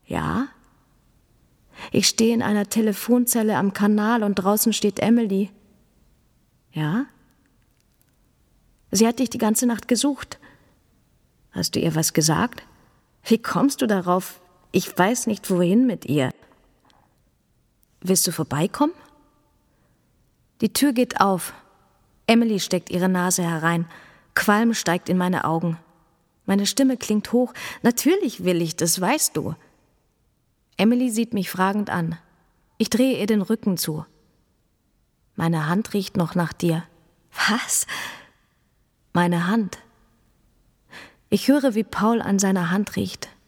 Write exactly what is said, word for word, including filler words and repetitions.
Ja? Ich stehe in einer Telefonzelle am Kanal und draußen steht Emily. Ja? Sie hat dich die ganze Nacht gesucht. Hast du ihr was gesagt? Wie kommst du darauf? Ich weiß nicht, wohin mit ihr. Willst du vorbeikommen? Die Tür geht auf. Emily steckt ihre Nase herein. Qualm steigt in meine Augen. Meine Stimme klingt hoch. Natürlich will ich, das weißt du. Emily sieht mich fragend an. Ich drehe ihr den Rücken zu. Meine Hand riecht noch nach dir. Was? Meine Hand. Ich höre, wie Paul an seiner Hand riecht.